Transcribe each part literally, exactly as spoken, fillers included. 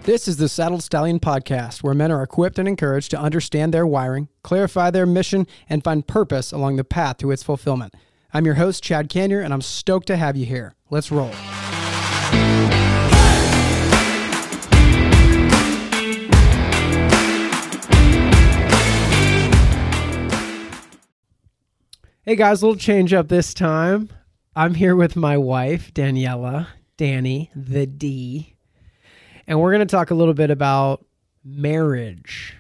This is the Saddled Stallion Podcast, where men are equipped and encouraged to understand their wiring, clarify their mission, and find purpose along the path to its fulfillment. I'm your host, Chad Canyer, and I'm stoked to have you here. Let's roll. Hey guys, a little change up this time. I'm here with my wife, Daniela, Danny, the D. And we're going to talk a little bit about marriage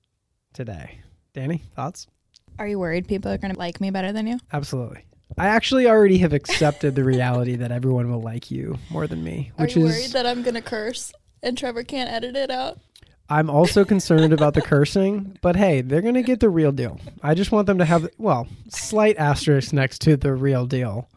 today. Danny, thoughts? Are you worried people are going to like me better than you? Absolutely. I actually already have accepted the reality that everyone will like you more than me. Which are you is, worried that I'm going to curse and Trevor can't edit it out? I'm also concerned about the cursing, but hey, they're going to get the real deal. I just want them to have, well, slight asterisk next to the real deal.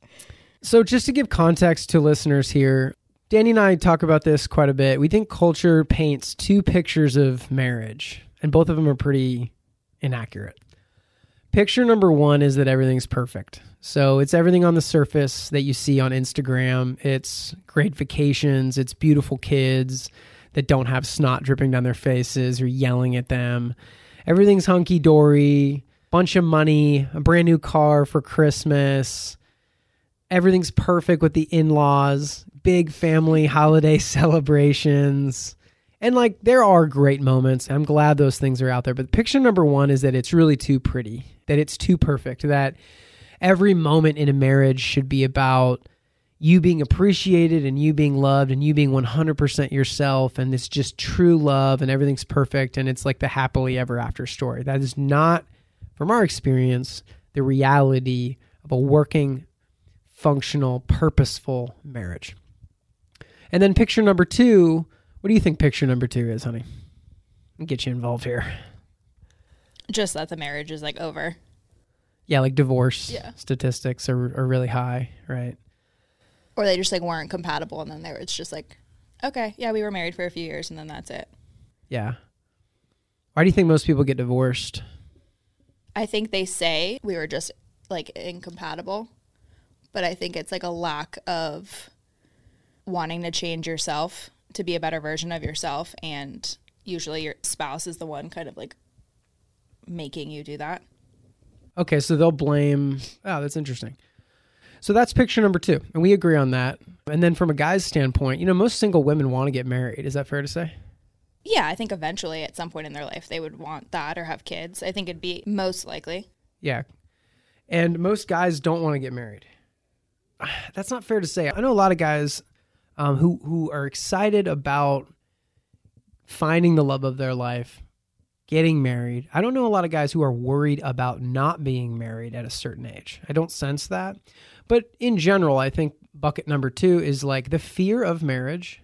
So just to give context to listeners here, Danny and I talk about this quite a bit. We think culture paints two pictures of marriage, and both of them are pretty inaccurate. Picture number one is that everything's perfect. So it's everything on the surface that you see on Instagram. It's great vacations. It's beautiful kids that don't have snot dripping down their faces or yelling at them. Everything's hunky-dory, bunch of money, a brand new car for Christmas. Everything's perfect with the in-laws, big family holiday celebrations. And like, there are great moments. I'm glad those things are out there. But picture number one is that it's really too pretty, that it's too perfect, that every moment in a marriage should be about you being appreciated and you being loved and you being one hundred percent yourself. And it's just true love and everything's perfect. And it's like the happily ever after story. That is not, from our experience, the reality of a working, functional, purposeful marriage. And then picture number two, what do you think picture number two is, honey? I'll get you involved here. Just that the marriage is like over. Yeah, like divorce yeah. statistics are, are really high, right? Or they just like weren't compatible and then they were, it's just like, okay, yeah, we were married for a few years and then that's it. Yeah. Why do you think most people get divorced? I think they say we were just like incompatible, but I think it's like a lack of wanting to change yourself to be a better version of yourself, and usually your spouse is the one kind of like making you do that. Okay, so they'll blame, oh, that's interesting. So that's picture number two, and we agree on that. And then from a guy's standpoint, you know, most single women want to get married. Is that fair to say? Yeah, I think eventually at some point in their life they would want that or have kids. I think it'd be most likely. Yeah. And most guys don't want to get married. That's not fair to say. I know a lot of guys um, who, who are excited about finding the love of their life, getting married. I don't know a lot of guys who are worried about not being married at a certain age. I don't sense that. But in general, I think bucket number two is like the fear of marriage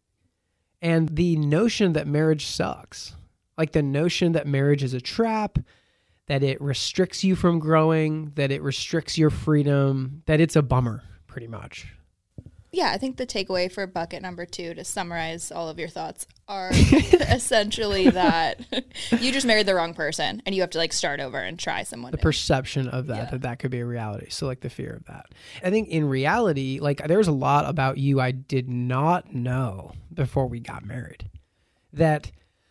and the notion that marriage sucks. Like the notion that marriage is a trap, that it restricts you from growing, that it restricts your freedom, that it's a bummer, pretty much. Yeah, I think the takeaway for bucket number two, to summarize all of your thoughts, are essentially that you just married the wrong person and you have to like start over and try someone The new. perception of that, yeah. that that could be a reality. So like the fear of that. I think in reality, like there's a lot about you I did not know before we got married. That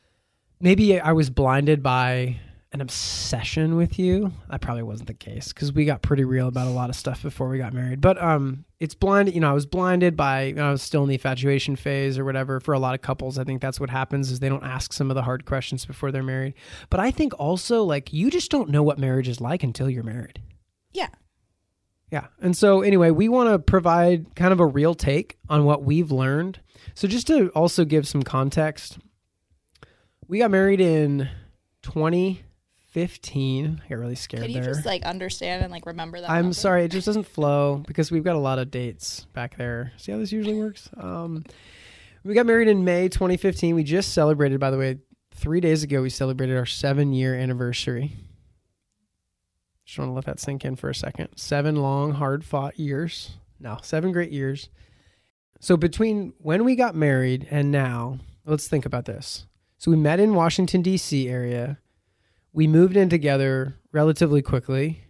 maybe I was blinded by an obsession with you. That probably wasn't the case because we got pretty real about a lot of stuff before we got married. But um, it's blinded, you know, I was blinded by, you know, I was still in the infatuation phase or whatever. For a lot of couples, I think that's what happens is they don't ask some of the hard questions before they're married. But I think also like you just don't know what marriage is like until you're married. Yeah. Yeah. And so anyway, we want to provide kind of a real take on what we've learned. So just to also give some context, we got married in twenty fifteen. I got really scared there. Can you there. just like understand and like remember that? I'm number? sorry, it just doesn't flow because we've got a lot of dates back there. See how this usually works? Um, we got married in May twenty fifteen. We just celebrated, by the way, three days ago, we celebrated our seven-year anniversary. Just want to let that sink in for a second. Seven long, hard-fought years. No, seven great years. So between when we got married and now, let's think about this. So we met in Washington, D C area. We moved in together relatively quickly.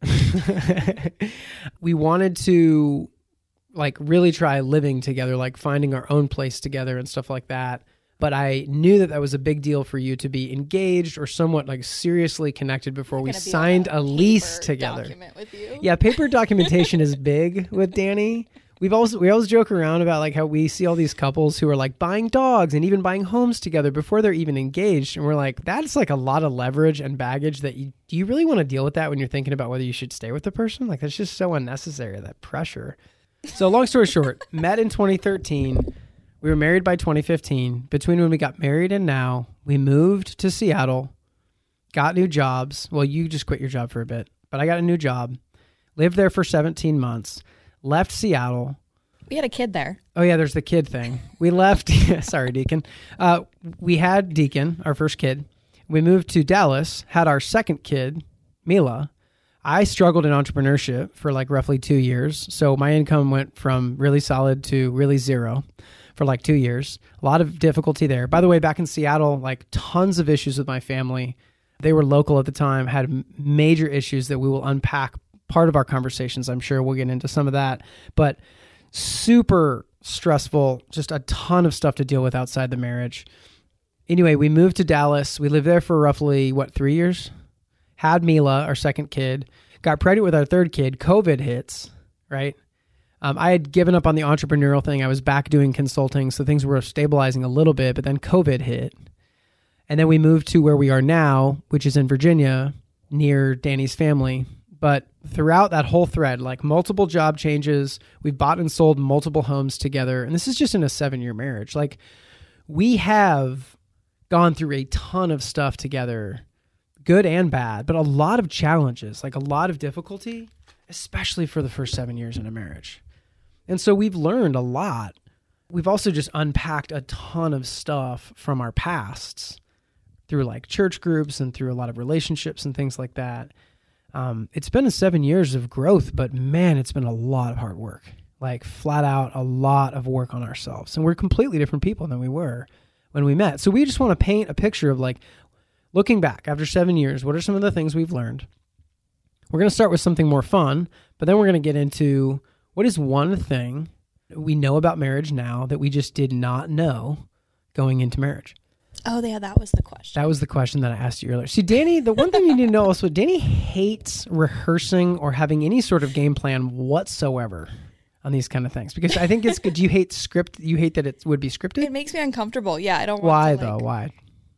We wanted to like really try living together, like finding our own place together and stuff like that. but I knew that that was a big deal for you to be engaged or somewhat like seriously connected before we signed a lease together. With you. Yeah, paper documentation is big with Danny. We've also we always joke around about like how we see all these couples who are like buying dogs and even buying homes together before they're even engaged, and we're like, that's like a lot of leverage and baggage that you do you really want to deal with that when you're thinking about whether you should stay with the person? Like that's just so unnecessary, that pressure. So long story short, met in twenty thirteen. We were married by twenty fifteen. Between when we got married and now, we moved to Seattle, got new jobs. Well, you just quit your job for a bit, but I got a new job, lived there for seventeen months. Left Seattle. We had a kid there. Oh, yeah, there's the kid thing. We left. Sorry, Deacon. Uh, we had Deacon, our first kid. We moved to Dallas, had our second kid, Mila. I struggled in entrepreneurship for like roughly two years. So my income went from really solid to really zero for like two years. A lot of difficulty there. By the way, back in Seattle, like tons of issues with my family. They were local at the time, had major issues that we will unpack part of our conversations. I'm sure we'll get into some of that, but super stressful, just a ton of stuff to deal with outside the marriage. Anyway, we moved to Dallas. We lived there for roughly, what, three years? Had Mila, our second kid, got pregnant with our third kid. COVID hits, right? Um, I had given up on the entrepreneurial thing. I was back doing consulting, so things were stabilizing a little bit, but then COVID hit. And then we moved to where we are now, which is in Virginia, near Danny's family. But throughout that whole thread, like multiple job changes, we've bought and sold multiple homes together. And this is just in a seven-year marriage. Like we have gone through a ton of stuff together, good and bad, but a lot of challenges, like a lot of difficulty, especially for the first seven years in a marriage. And so we've learned a lot. We've also just unpacked a ton of stuff from our pasts through like church groups and through a lot of relationships and things like that. Um, it's been a seven years of growth, but man, it's been a lot of hard work, like flat out a lot of work on ourselves. And we're completely different people than we were when we met. So we just want to paint a picture of like, looking back after seven years, what are some of the things we've learned? We're going to start with something more fun, but then we're going to get into what is one thing we know about marriage now that we just did not know going into marriage. Oh, yeah, that was the question. That was the question that I asked you earlier. See, Danny, the one thing you need to know also, Danny hates rehearsing or having any sort of game plan whatsoever on these kind of things. Because I think it's good. Do you hate script? You hate that it would be scripted? It makes me uncomfortable. Yeah, I don't want Why, to, like, though? Why?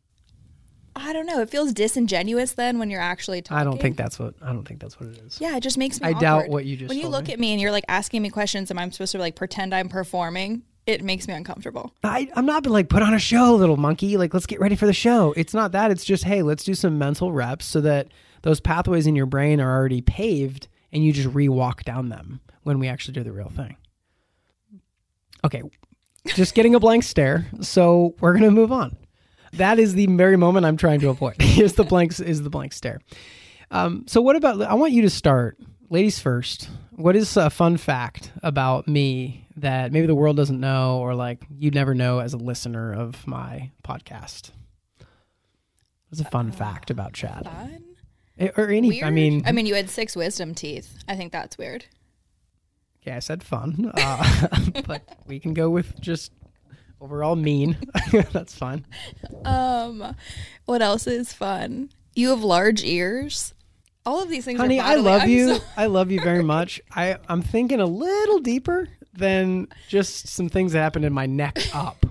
I don't know. It feels disingenuous then when you're actually talking. I don't think that's what, I don't think that's what it is. Yeah, it just makes me I awkward. doubt what you just When you told look me. at me and you're like asking me questions and I'm supposed to like pretend I'm performing, it makes me uncomfortable. I, I'm not like, put on a show, little monkey. Like, let's get ready for the show. It's not that. It's just, hey, let's do some mental reps so that those pathways in your brain are already paved and you just re-walk down them when we actually do the real thing. Okay, just getting a blank stare. So we're going to move on. That is the very moment I'm trying to avoid. Is the blank, is the blank stare. Um, so what about, I want you to start, ladies first. What is a fun fact about me that maybe the world doesn't know or like you'd never know as a listener of my podcast? What's a fun uh, fact about Chad? Fun? Or any, weird? I mean. I mean, you had six wisdom teeth. I think that's weird. Yeah, I said fun. Uh, but we can go with just overall mean. That's fine. Um, what else is fun? You have large ears. All of these things Honey, are I bodily. love I'm you. so- I love you very much. I, I'm thinking a little deeper than just some things that happened in my neck up.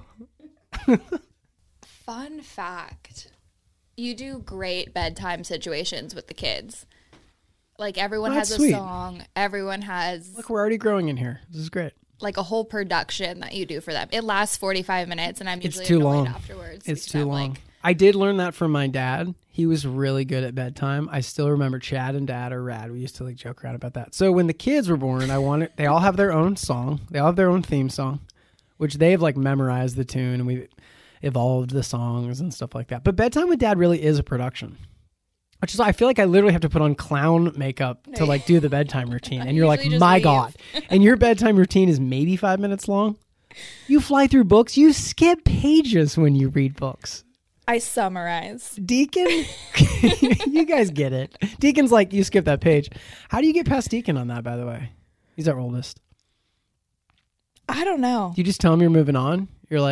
Fun fact. You do great bedtime situations with the kids. Like everyone Oh, has that's a sweet. song. Everyone has Look, we're already growing in here. This is great. like a whole production that you do for them. It lasts forty-five minutes and I'm It's usually too annoyed long. afterwards. It's because too I'm long. like, I did learn that from my dad. He was really good at bedtime. I still remember Chad and Dad are rad. We used to like joke around about that. So when the kids were born, I wanted, they all have their own song. They all have their own theme song, which they have like memorized the tune and we've evolved the songs and stuff like that. But bedtime with Dad really is a production. Which is, I feel like I literally have to put on clown makeup to like do the bedtime routine. And you're like, usually just my leave. God. And your bedtime routine is maybe five minutes long. You fly through books. You skip pages when you read books. I summarize. Deacon, you guys get it. Deacon's like, you skip that page. How do you get past Deacon on that, by the way? He's our oldest. I don't know. You just tell him you're moving on. You're like,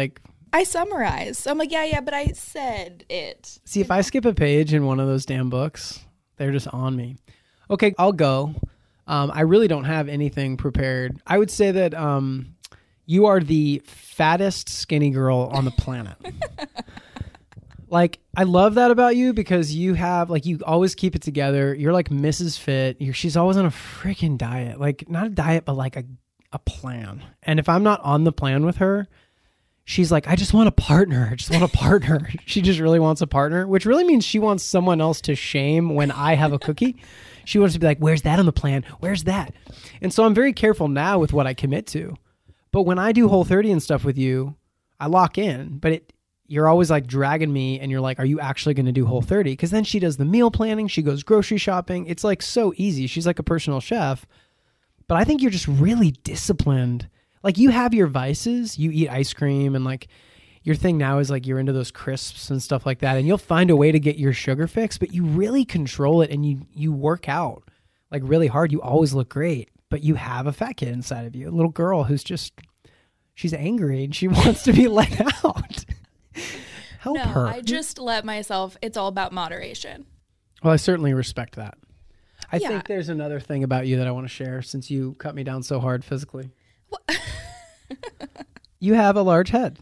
I summarized. So I'm like, yeah, yeah, but I said it. See, if I skip a page in one of those damn books, they're just on me. Okay, I'll go. Um, I really don't have anything prepared. I would say that um, you are the fattest skinny girl on the planet. Like, I love that about you because you have, like, you always keep it together. You're like Missus Fit. You're, she's always on a freaking diet. Like, not a diet, but like a, a plan. And if I'm not on the plan with her, she's like, I just want a partner. I just want a partner. She just really wants a partner, which really means she wants someone else to shame when I have a cookie. She wants to be like, where's that on the plan? Where's that? And so I'm very careful now with what I commit to. But when I do Whole thirty and stuff with you, I lock in. But it, you're always like dragging me and you're like, are you actually going to do Whole thirty? Because then she does the meal planning. She goes grocery shopping. It's like so easy. She's like a personal chef. But I think you're just really disciplined. Like you have your vices. You eat ice cream and like your thing now is like you're into those crisps and stuff like that. And you'll find a way to get your sugar fix, but you really control it and you, you work out like really hard. You always look great, but you have a fat kid inside of you, a little girl who's just, she's angry and she wants to be let out. Help no, her. I just let myself, it's all about moderation. Well, I certainly respect that. I Yeah. think there's another thing about you that I want to share since you cut me down so hard physically. You have a large head.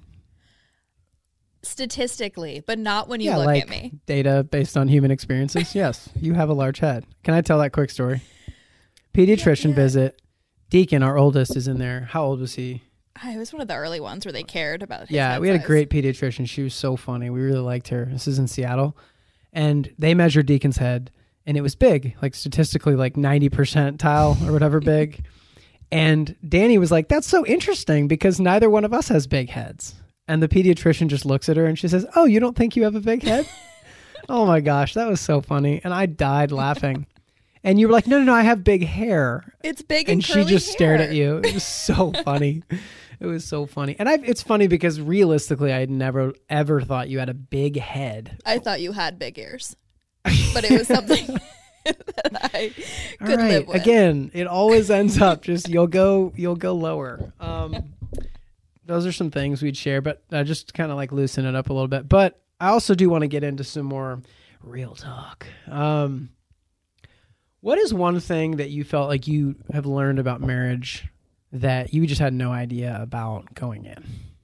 Statistically, but not when you Yeah, look like at me. data based on human experiences. Yes, you have a large head. Can I tell that quick story? Pediatrician Yeah, yeah. visit. Deacon, our oldest, is in there. How old was he? I was one of the early ones where they cared about his Yeah, head we had a size. great pediatrician. She was so funny. We really liked her. This is in Seattle. And they measured Deacon's head, and it was big, like statistically like ninety percentile or whatever big. And Danny was like, that's so interesting because neither one of us has big heads. And the pediatrician just looks at her and she says, oh, you don't think you have a big head? Oh my gosh, that was so funny. And I died laughing. And you were like, no, no, no, I have big hair. It's big and, And she curly just hair. stared at you. It was so funny. It was so funny. And I, it's funny because realistically, I had never, ever thought you had a big head. I thought you had big ears, but it was something that I All could right. live with. Again, it always ends up just you'll go you'll go lower. Um, those are some things we'd share, but I just kind of like loosen it up a little bit. But I also do want to get into some more real talk. Um, what is one thing that you felt like you have learned about marriage that you just had no idea about going in?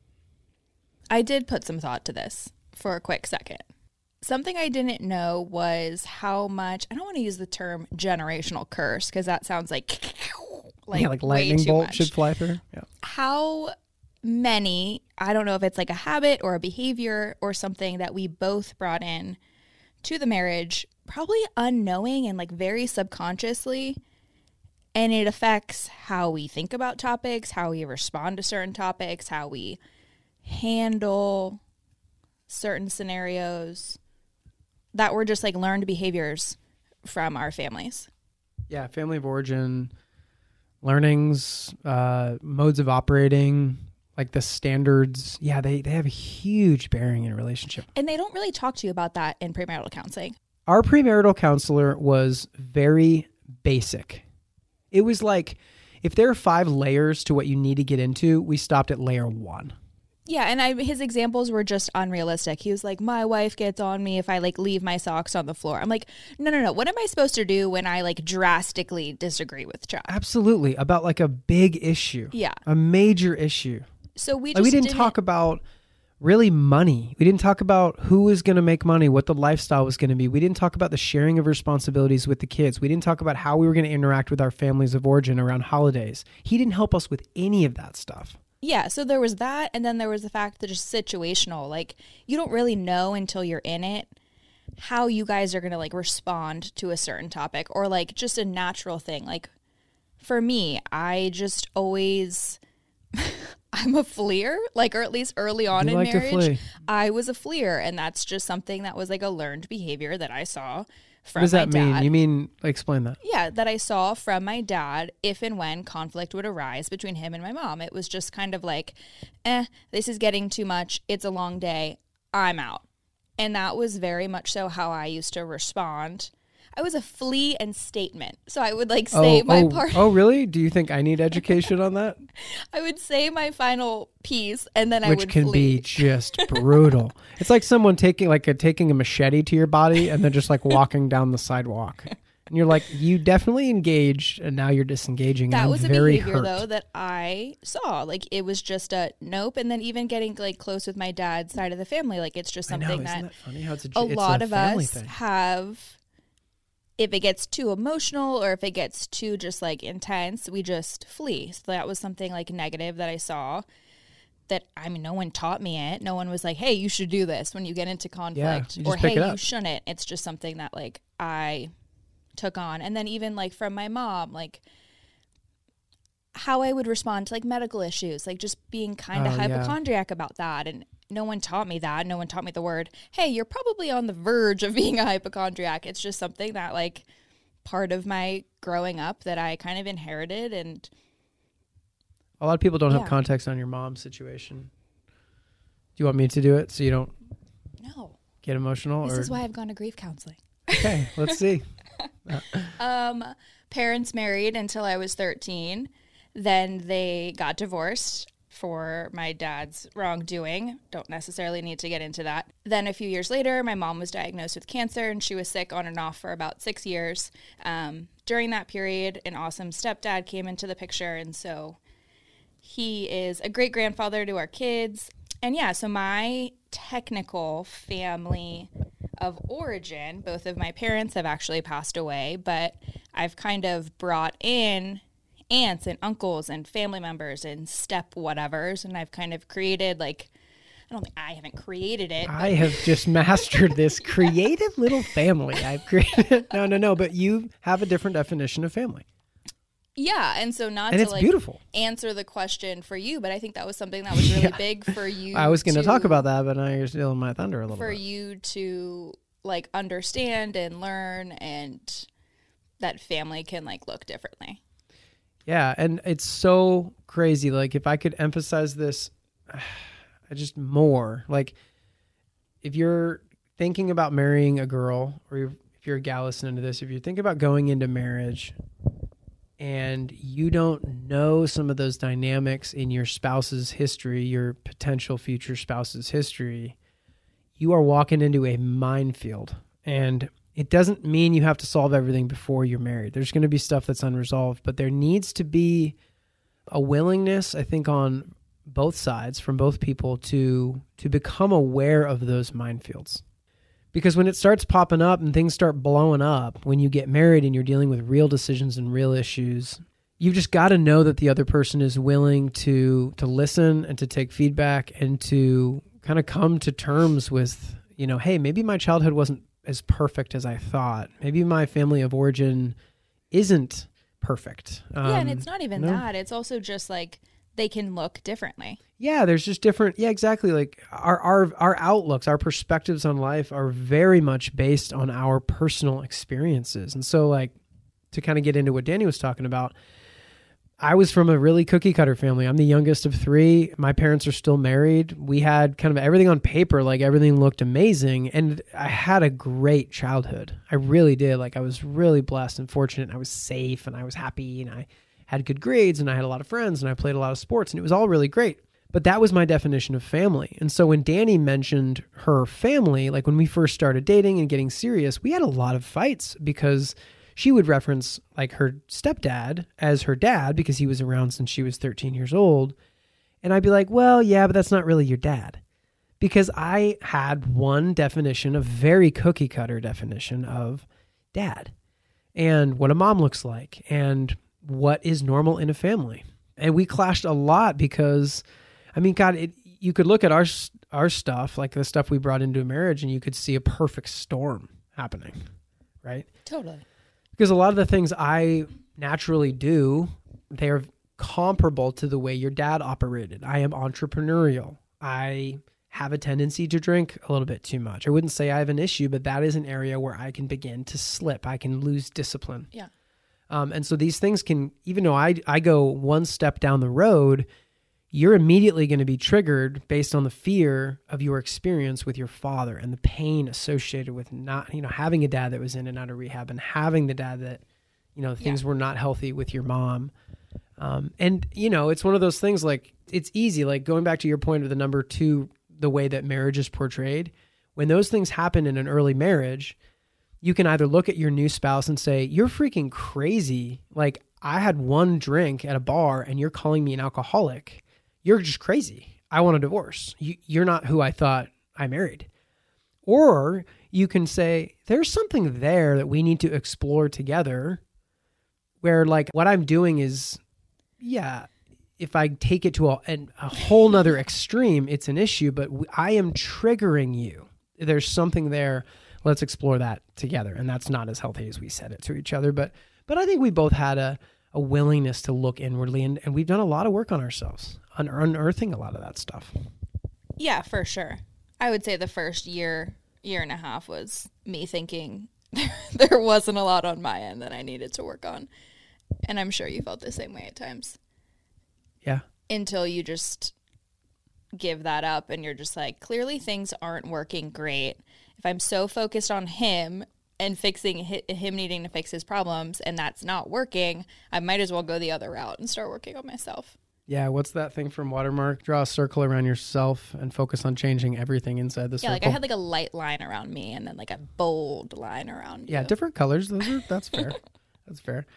I did put some thought to this for a quick second. Something I didn't know was how much, I don't want to use the term generational curse because that sounds like, like, yeah, like way lightning too bolt much. should fly through. Yeah. How many, I don't know if it's like a habit or a behavior or something that we both brought in to the marriage, probably unknowing and like very subconsciously. And it affects how we think about topics, how we respond to certain topics, how we handle certain scenarios that were just like learned behaviors from our families. Yeah, family of origin, learnings, uh, modes of operating, like the standards. Yeah, they, they have a huge bearing in a relationship. And they don't really talk to you about that in premarital counseling. Our premarital counselor was very basic. It was like, if there are five layers to what you need to get into, we stopped at layer one. Yeah, and I, his examples were just unrealistic. He was like, my wife gets on me if I like leave my socks on the floor. I'm like, no, no, no. What am I supposed to do when I like drastically disagree with Chuck? Absolutely. About like a big issue. Yeah. A major issue. So we just Like we didn't, didn't talk about really money. We didn't talk about who was going to make money, what the lifestyle was going to be. We didn't talk about the sharing of responsibilities with the kids. We didn't talk about how we were going to interact with our families of origin around holidays. He didn't help us with any of that stuff. Yeah, so there was that, and then there was the fact that just situational. Like, you don't really know until you're in it how you guys are going to, like, respond to a certain topic or, like, just a natural thing. Like, for me, I just always... I'm a fleer, like, or at least early on You in like to marriage, flee. I was a fleer, and that's just something that was, like, a learned behavior that I saw from What does my that dad. mean? You mean, explain that. Yeah, that I saw from my dad if and when conflict would arise between him and my mom. It was just kind of like, eh, this is getting too much. It's a long day. I'm out. And that was very much so how I used to respond. I was a flea and statement. So I would like say oh, my oh, part. Oh, really? Do you think I need education on that? I would say my final piece, and then I Which would can flee. be just brutal. It's like someone taking like a, taking a machete to your body and then just like walking down the sidewalk. And you're like, you definitely engaged, and now you're disengaging. That and I'm was a very behavior hurt. though that I saw. Like it was just a nope, and then even getting like close with my dad's side of the family, like it's just I know, something isn't that, that funny how it's a, a it's lot a of family us thing. have. If it gets too emotional or if it gets too just like intense, we just flee. So that was something like negative that I saw. That I mean, no one taught me it. No one was like, "Hey, you should do this when you get into conflict," you or just pick "Hey, it you up. shouldn't." It's just something that like I took on, and then even like from my mom, like how I would respond to like medical issues, like just being kind of Oh, yeah. hypochondriac about that, and no one taught me that. No one taught me the word, "Hey, you're probably on the verge of being a hypochondriac." It's just something that like part of my growing up that I kind of inherited, and A lot of people don't Yeah. have context on your mom's situation. Do you want me to do it so you don't no. get emotional? This or? is why I've gone to grief counseling. Okay, let's see. Um, parents married until I was thirteen. Then they got divorced for my dad's wrongdoing. Don't necessarily need to get into that. Then a few years later, my mom was diagnosed with cancer, and she was sick on and off for about six years. Um, during that period, an awesome stepdad came into the picture, and so he is a great grandfather to our kids. And yeah, so my technical family of origin, both of my parents have actually passed away, but I've kind of brought in aunts and uncles and family members and step whatevers, and I've kind of created like, I don't think I haven't created it. I have just mastered this creative little family I've created. No, no, no, but you have a different definition of family. Yeah, and so not And to it's like beautiful. answer the question for you, but I think that was something that was really Yeah. big for you. I was going to talk about that, but now you're stealing my thunder a little for bit. you to like understand and learn, and that family can like look differently. Yeah, and it's so crazy. Like, if I could emphasize this just more, like, if you're thinking about marrying a girl, or if you're a gal listening to this, if you're thinking about going into marriage and you don't know some of those dynamics in your spouse's history, your potential future spouse's history, you are walking into a minefield. And it doesn't mean you have to solve everything before you're married. There's going to be stuff that's unresolved, but there needs to be a willingness, I think, on both sides, from both people, to to become aware of those minefields. Because when it starts popping up and things start blowing up, when you get married and you're dealing with real decisions and real issues, you've just got to know that the other person is willing to to listen and to take feedback and to kind of come to terms with, you know, hey, maybe my childhood wasn't as perfect as I thought. Maybe my family of origin isn't perfect. Um, yeah, and it's not even no. that. It's also just like they can look differently. Yeah, there's just different. Yeah, exactly. Like our our our outlooks, our perspectives on life are very much based on our personal experiences. And so, like, to kind of get into what Danny was talking about, I was from a really cookie cutter family. I'm the youngest of three. My parents are still married. We had kind of everything on paper, like everything looked amazing. And I had a great childhood. I really did. Like, I was really blessed and fortunate. I was safe and I was happy and I had good grades and I had a lot of friends and I played a lot of sports and it was all really great. But that was my definition of family. And so when Danny mentioned her family, like when we first started dating and getting serious, we had a lot of fights because she would reference like her stepdad as her dad because he was around since she was thirteen years old. And I'd be like, well, yeah, but that's not really your dad. Because I had one definition, a very cookie cutter definition of dad and what a mom looks like and what is normal in a family. And we clashed a lot because, I mean, God, it, you could look at our our stuff, like the stuff we brought into a marriage, and you could see a perfect storm happening, right? Totally. Because a lot of the things I naturally do, they're comparable to the way your dad operated. I am entrepreneurial. I have a tendency to drink a little bit too much. I wouldn't say I have an issue, but that is an area where I can begin to slip. I can lose discipline. Yeah. Um, and so these things can, even though I, I go one step down the road, you're immediately going to be triggered based on the fear of your experience with your father and the pain associated with not, you know, having a dad that was in and out of rehab and having the dad that, you know, things yeah. were not healthy with your mom. Um, and, you know, it's one of those things like it's easy, like going back to your point of the number two, the way that marriage is portrayed. When those things happen in an early marriage, you can either look at your new spouse and say, you're freaking crazy. Like I had one drink at a bar and you're calling me an alcoholic. You're just crazy. I want a divorce. You, you're not who I thought I married. Or you can say, there's something there that we need to explore together where like what I'm doing is, yeah, if I take it to a, a whole nother extreme, it's an issue, but I am triggering you. There's something there. Let's explore that together. And that's not as healthy as we said it to each other. But but I think we both had a, a willingness to look inwardly, and, and we've done a lot of work on ourselves, un- unearthing a lot of that stuff. Yeah, for sure. I would say the first year, year and a half was me thinking there wasn't a lot on my end that I needed to work on. And I'm sure you felt the same way at times. Yeah. Until you just give that up and you're just like, clearly things aren't working great. If I'm so focused on him and fixing him needing to fix his problems and that's not working, I might as well go the other route and start working on myself. Yeah, what's that thing from Watermark? Draw a circle around yourself and focus on changing everything inside the yeah, circle. Yeah, like I had like a light line around me and then like a bold line around Yeah, you. different colors. Those are, that's fair. That's fair.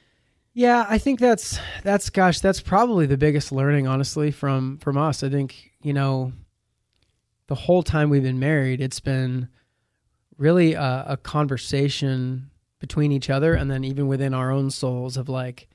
Yeah, I think that's, that's gosh, that's probably the biggest learning, honestly, from, from us. I think, you know, the whole time we've been married, it's been really a, a conversation between each other and then even within our own souls of like,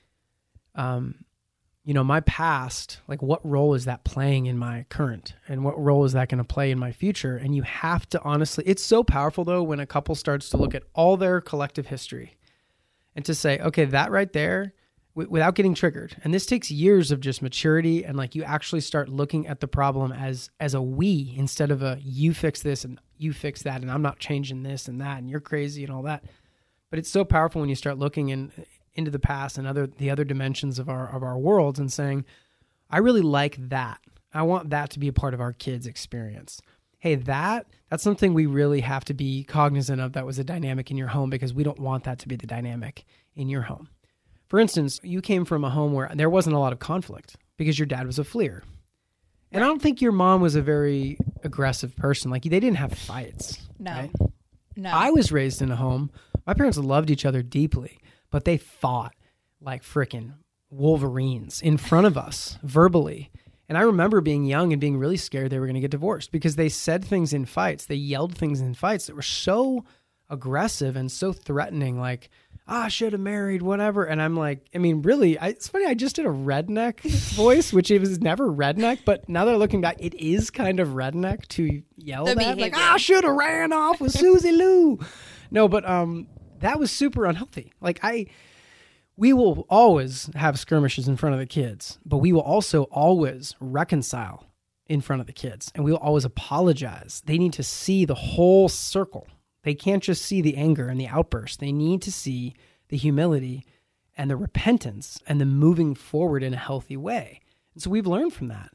um, you know, my past, like what role is that playing in my current and what role is that going to play in my future? And you have to honestly, it's so powerful though, when a couple starts to look at all their collective history and to say, okay, that right there, w- without getting triggered. And this takes years of just maturity. And like, you actually start looking at the problem as, as a we, instead of a, you fix this and you fix that. And I'm not changing this and that. And you're crazy and all that. But it's so powerful when you start looking in, into the past and other the other dimensions of our of our worlds and saying, I really like that. I want that to be a part of our kids' experience. Hey, that that's something we really have to be cognizant of. That was a dynamic in your home because we don't want that to be the dynamic in your home. For instance, you came from a home where there wasn't a lot of conflict because your dad was a fleer. And I don't think your mom was a very aggressive person. Like they didn't have fights. No. Right? No. I was raised in a home. My parents loved each other deeply, but they fought like frickin' wolverines in front of us verbally. And I remember being young and being really scared they were going to get divorced because they said things in fights. They yelled things in fights that were so aggressive and so threatening, like, ah, I should have married, whatever. And I'm like, I mean, really, I, it's funny. I just did a redneck voice, which it was never redneck. But now that I'm looking back, it is kind of redneck to yell The that. behavior. Like, ah, I should have ran off with Susie Lou. No, but um, that was super unhealthy. Like I, we will always have skirmishes in front of the kids, but we will also always reconcile in front of the kids, and we will always apologize. They need to see the whole circle. They can't just see the anger and the outburst. They need to see the humility and the repentance and the moving forward in a healthy way. And so we've learned from that.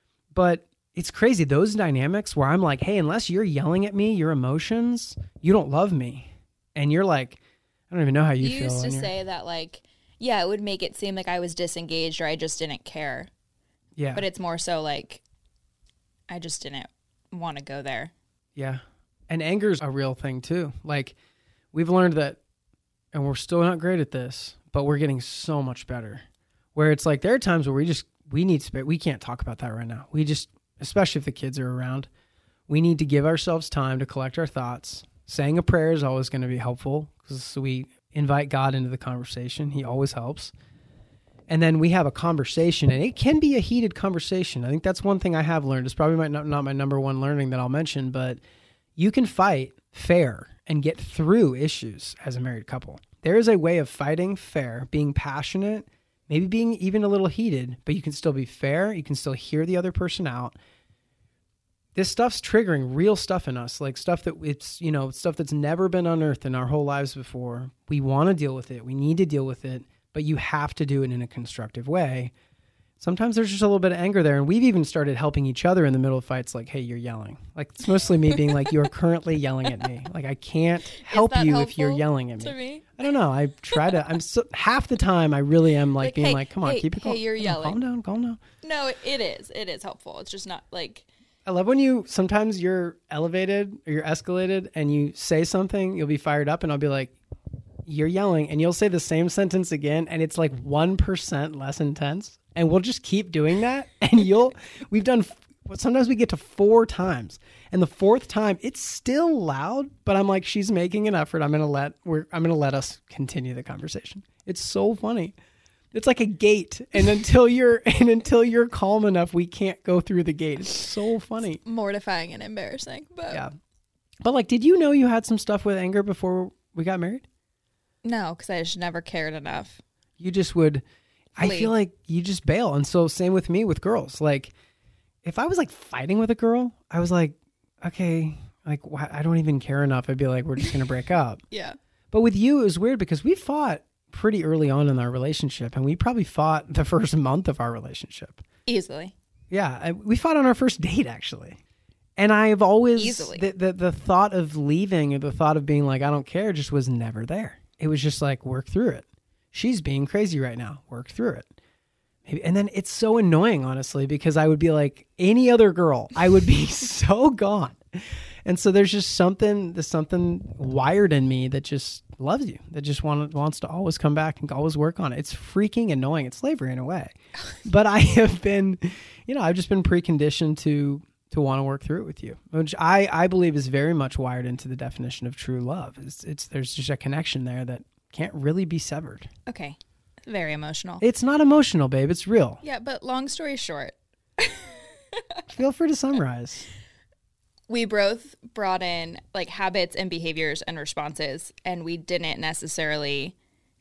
But it's crazy. Those dynamics where I'm like, hey, unless you're yelling at me, your emotions, you don't love me. And you're like, I don't even know how you, you feel. used to you're- say that like, yeah, it would make it seem like I was disengaged or I just didn't care. Yeah. But it's more so like, I just didn't want to go there. Yeah. And anger's a real thing too. Like we've learned that, and we're still not great at this, but we're getting so much better. Where it's like, there are times where we just, we need space. We can't talk about that right now. We just, especially if the kids are around, we need to give ourselves time to collect our thoughts. Saying a prayer is always going to be helpful because we invite God into the conversation. He always helps. And then we have a conversation, and it can be a heated conversation. I think that's one thing I have learned. It's probably my, not, not my number one learning that I'll mention, but you can fight fair and get through issues as a married couple. There is a way of fighting fair, being passionate, maybe being even a little heated, but you can still be fair. You can still hear the other person out. This stuff's triggering real stuff in us, like stuff that it's, you know, stuff that's never been unearthed in our whole lives before. We want to deal with it. We need to deal with it, but you have to do it in a constructive way. Sometimes there's just a little bit of anger there. And we've even started helping each other in the middle of fights. Like, hey, you're yelling. Like, it's mostly me being like, you're currently yelling at me. Like, I can't help you if you're yelling at me. me. I don't know. I try to, I'm so, half the time I really am like, like being hey, like, come on, hey, keep it calm. Hey, you're yelling. Calm down, calm down. No, it is. It is helpful. It's just not like. I love when you, sometimes you're elevated or you're escalated and you say something, you'll be fired up and I'll be like, you're yelling, and you'll say the same sentence again and it's like one percent less intense. And we'll just keep doing that. And you'll, we've done, sometimes we get to four times. And the fourth time, it's still loud, but I'm like, she's making an effort. I'm going to let, we're, I'm going to let us continue the conversation. It's so funny. It's like a gate. And until you're, and until you're calm enough, we can't go through the gate. It's so funny. It's mortifying and embarrassing. But yeah. But like, did you know you had some stuff with anger before we got married? No, because I just never cared enough. You just would... I Flee. feel like you just bail. And so same with me with girls. Like if I was like fighting with a girl, I was like, okay, like wh- I don't even care enough. I'd be like, we're just going to break up. Yeah. But with you, it was weird because we fought pretty early on in our relationship and we probably fought the first month of our relationship. Easily. Yeah. I, we fought on our first date actually. And I've always, Easily. The, the, the thought of leaving or the thought of being like, I don't care, just was never there. It was just like, work through it. She's being crazy right now. Work through it. Maybe. And then it's so annoying, honestly, because I would be like any other girl. I would be so gone. And so there's just something, there's something wired in me that just loves you, that just want, wants to always come back and always work on it. It's freaking annoying. It's slavery in a way. But I have been, you know, I've just been preconditioned to to want to work through it with you, which I, I believe is very much wired into the definition of true love. It's, it's there's just a connection there that can't really be severed. Okay. Very emotional. It's not emotional, babe. It's real. Yeah, but long story short. Feel free to summarize. We both brought in like habits and behaviors and responses, and we didn't necessarily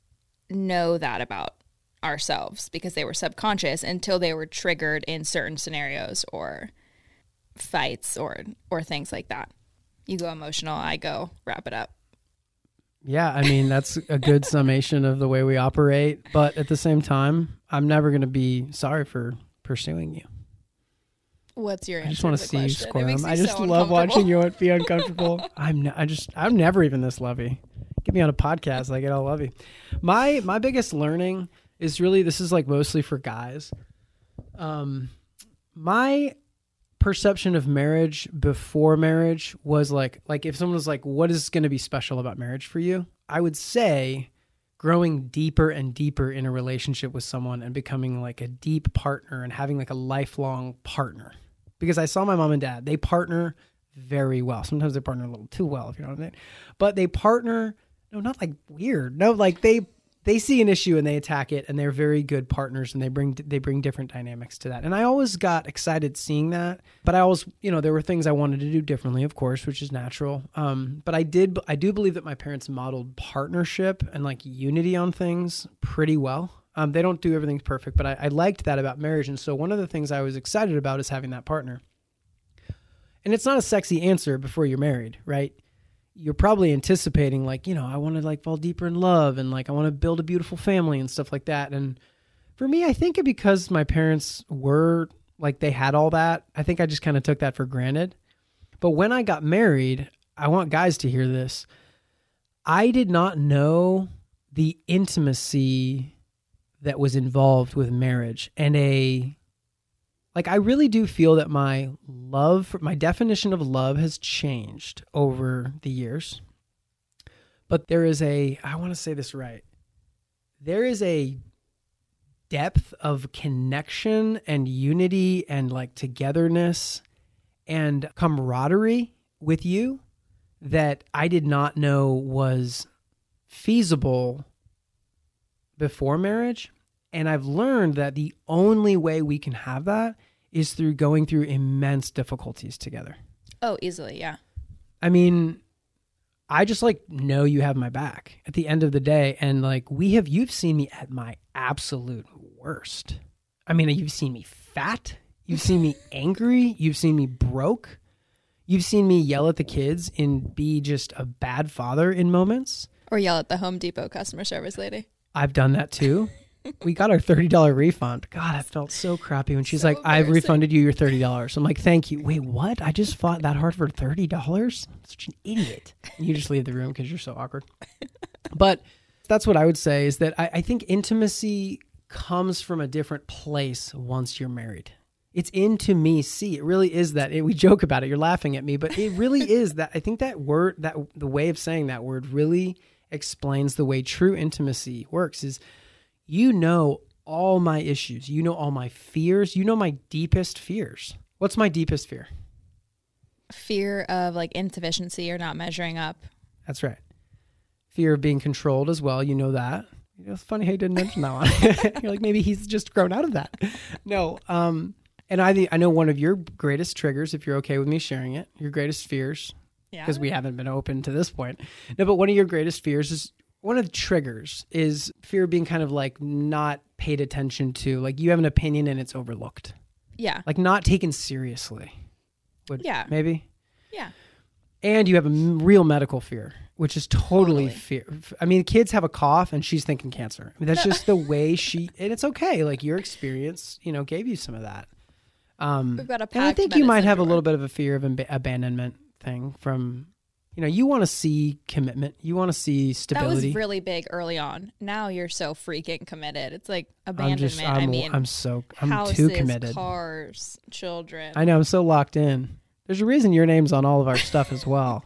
know that about ourselves because they were subconscious until they were triggered in certain scenarios or fights or or things like that. You go emotional, I go wrap it up. Yeah, I mean, that's a good summation of the way we operate. But at the same time, I'm never going to be sorry for pursuing you. What's your answer? I just want to see you question? squirm. I just so love watching you be uncomfortable. I'm ne- I just I'm never even this lovey. Get me on a podcast, I get all lovey. My my biggest learning is really, this is like mostly for guys. Um, my perception of marriage before marriage was like, like if someone was like, what is going to be special about marriage for you? I would say growing deeper and deeper in a relationship with someone and becoming like a deep partner and having like a lifelong partner. Because I saw my mom and dad, they partner very well. Sometimes they partner a little too well, if you know what I mean. But they partner, no, not like weird. No, like they they see an issue and they attack it, and they're very good partners, and they bring they bring different dynamics to that. And I always got excited seeing that, but I always, you know, there were things I wanted to do differently, of course, which is natural. Um, but I did, I do believe that my parents modeled partnership and like unity on things pretty well. Um, they don't do everything perfect, but I, I liked that about marriage. And so one of the things I was excited about is having that partner. And it's not a sexy answer before you're married, right? You're probably anticipating like, you know, I want to like fall deeper in love and like I want to build a beautiful family and stuff like that. And for me, I think because my parents were like, they had all that, I think I just kind of took that for granted. But when I got married, I want guys to hear this. I did not know the intimacy that was involved with marriage, and a like I really do feel that my love, my definition of love has changed over the years. But there is a, I want to say this right. There is a depth of connection and unity and like togetherness and camaraderie with you that I did not know was feasible before marriage. And I've learned that the only way we can have that is through going through immense difficulties together. Oh, easily, yeah. I mean, I just like know you have my back at the end of the day. And like we have, you've seen me at my absolute worst. I mean, you've seen me fat. You've seen me angry. You've seen me broke. You've seen me yell at the kids and be just a bad father in moments. Or yell at the Home Depot customer service lady. I've done that too. we got our thirty dollars refund. God, I felt so crappy when she's So like, I've embarrassing. refunded you your thirty dollars. I'm like, thank you. Wait, what? I just fought that hard for thirty dollars? I'm such an idiot. And you just leave the room because you're so awkward. But that's what I would say is that I, I think intimacy comes from a different place once you're married. It's intimacy. It really is that. It, we joke about it. You're laughing at me, but it really is that. I think that word, that the way of saying that word really explains the way true intimacy works is you know all my issues. You know all my fears. You know my deepest fears. What's my deepest fear? Fear of like insufficiency or not measuring up. That's right. Fear of being controlled as well. You know that. It's funny how you didn't mention that one. You're like, maybe he's just grown out of that. No. Um, and I I know one of your greatest triggers, if you're okay with me sharing it, your greatest fears, Yeah. because we haven't been open to this point. No, but one of your greatest fears is, one of the triggers is fear of being kind of like not paid attention to. Like you have an opinion and it's overlooked. Yeah. Like not taken seriously. Would, Yeah. Maybe? Yeah. And you have a m- real medical fear, which is totally, Totally. fear. I mean, kids have a cough and she's thinking cancer. I mean, that's just the way she, and it's okay. Like your experience, you know, gave you some of that. Um, We've got a and I packed think you might medicine have a drawer. little bit of a fear of ab- abandonment thing from, you know, you want to see commitment. You want to see That stability. was really big early on. Now you're so freaking committed. It's like I'm abandonment. just, I'm, I mean, I'm so, I'm houses, too committed. cars, children. I know, I'm so locked in. There's a reason your name's on all of our stuff as well.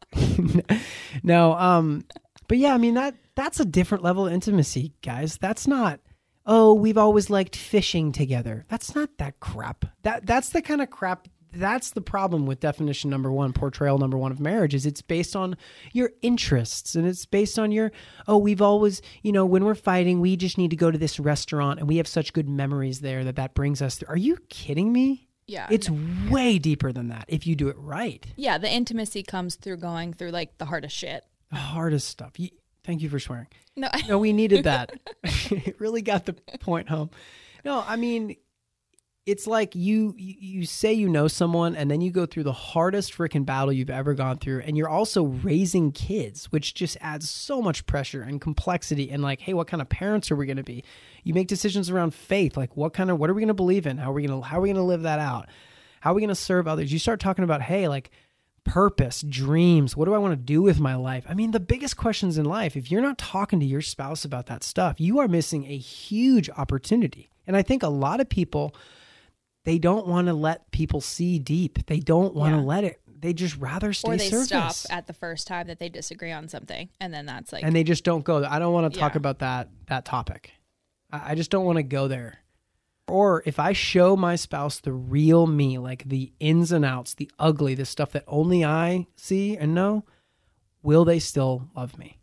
No, um, but yeah, I mean, that that's a different level of intimacy, guys. That's not, oh, we've always liked fishing together. That's not that crap. That that's the kind of crap. That's the problem with definition number one, portrayal number one of marriage, is it's based on your interests and it's based on your, oh, we've always, you know, when we're fighting, we just need to go to this restaurant and we have such good memories there that that brings us through. Are you kidding me? yeah. It's way deeper than that if you do it right. yeah. The intimacy comes through going through like the hardest shit. The hardest stuff. You, thank you for swearing. No, No, we needed that. It really got the point home. No, I mean, it's like you, you you say you know someone and then you go through the hardest freaking battle you've ever gone through, and you're also raising kids, which just adds so much pressure and complexity. And like, hey, what kind of parents are we going to be? You make decisions around faith, like what kind of, what are we going to believe in? How are we going to how are we going to live that out? How are we going to serve others? You start talking about, hey, like purpose, dreams. What do I want to do with my life? I mean, the biggest questions in life, if you're not talking to your spouse about that stuff, you are missing a huge opportunity. And I think a lot of people, they don't want to let people see deep. They don't want to Yeah. let it. They just rather stay or they surface. stop at the first time that they disagree on something, and then that's like, And they just don't go. I don't want to talk Yeah. about that that topic. I, I just don't want to go there. Or if I show my spouse the real me, like the ins and outs, the ugly, the stuff that only I see and know, will they still love me?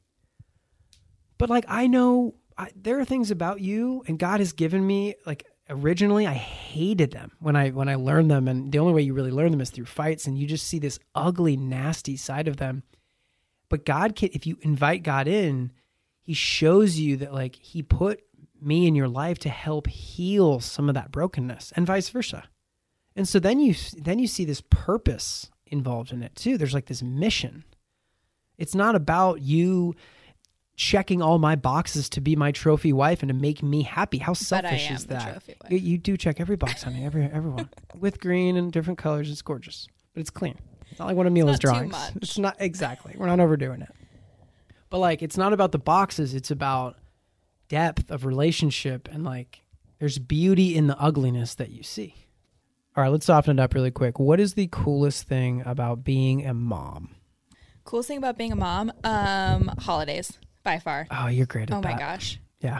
But like, I know I, there are things about you, and God has given me, like originally I hated them when I when I learned them, and the only way you really learn them is through fights, and you just see this ugly, nasty side of them. But God can, if you invite God in, he shows you that like he put me in your life to help heal some of that brokenness, and vice versa. And so then you then you see this purpose involved in it too. There's like this mission. It's not about you checking all my boxes to be my trophy wife and to make me happy. How but I selfish am is the that? trophy wife. You, you do check every box, honey. Every everyone with green and different colors. It's gorgeous, but it's clean. It's not like one of Mila's not too drawings. much. It's not exactly. We're not overdoing it. But like, it's not about the boxes. It's about depth of relationship, and like, there's beauty in the ugliness that you see. All right, let's soften it up really quick. What is the coolest thing about being a mom? Coolest thing about being a mom, um, holidays by far. Oh, you're great at Oh that. my gosh, Yeah.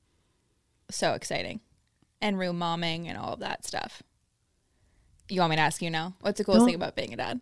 so exciting, and room momming and all of that stuff. You want me to ask you now? What's the coolest No. thing about being a dad?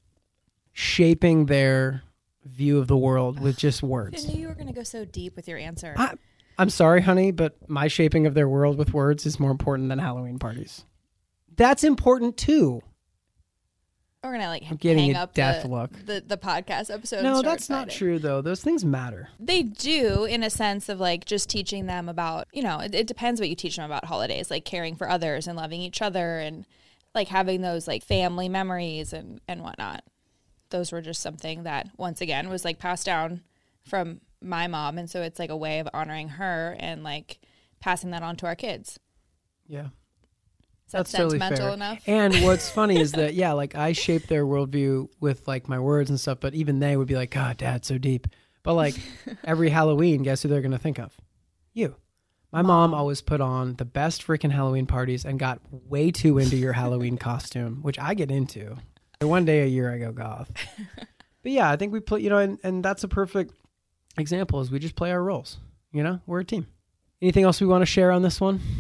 Shaping their view of the world with just I words. knew you were going to go so deep with your answer. I, I'm sorry, honey, but my shaping of their world with words is more important than Halloween parties. That's important too. We're gonna like I'm getting hang a up death the, look. the the podcast episode. and No, start that's not fighting. true though. Those things matter. They do, in a sense of like just teaching them about, you know, it, it depends what you teach them about holidays, like caring for others and loving each other and like having those like family memories and and whatnot. Those were just something that once again was like passed down from my mom, and so it's like a way of honoring her and like passing that on to our kids. Yeah. Is that That's totally sentimental fair. enough? And what's funny is that, yeah, like I shape their worldview with like my words and stuff, but even they would be like, God, Dad, so deep. But like every Halloween, guess who they're going to think of? You. My mom. mom always put on the best freaking Halloween parties and got way too into your Halloween costume, which I get into. One day a year I go goth. But yeah, I think we play, you know, and, and that's a perfect example is we just play our roles. You know, we're a team. Anything else we want to share on this one?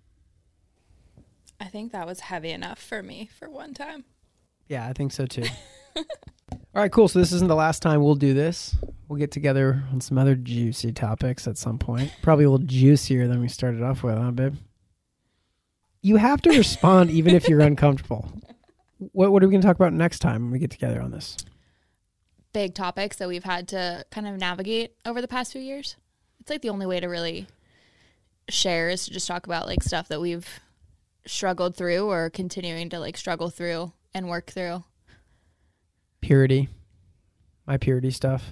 I think that was heavy enough for me for one time. Yeah, I think so too. All right, cool. So this isn't the last time we'll do this. We'll get together on some other juicy topics at some point. Probably a little juicier than we started off with, huh, babe? You have to respond even if you're uncomfortable. What What are we going to talk about next time when we get together on this? Big topics that we've had to kind of navigate over the past few years. It's like the only way to really share is to just talk about like stuff that we've struggled through or continuing to like struggle through and work through. Purity. My purity stuff.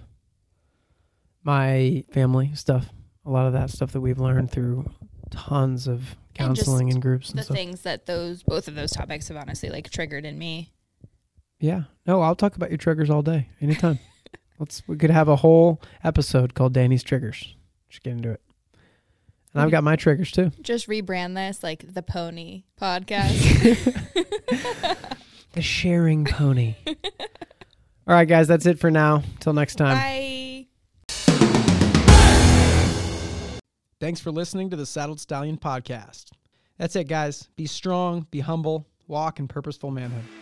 My family stuff. A lot of that stuff that we've learned through tons of counseling and, and groups and the stuff. Things that those both of those topics have honestly like triggered in me. Yeah. No, I'll talk about your triggers all day, anytime. Let's we could have a whole episode called Danny's Triggers. Just get into it. And I've got my triggers too. Just rebrand this like the Pony Podcast. The Sharing Pony. All right, guys, that's it for now. Till next time. Bye. Thanks for listening to the Saddled Stallion Podcast. That's it, guys. Be strong, be humble, walk in purposeful manhood.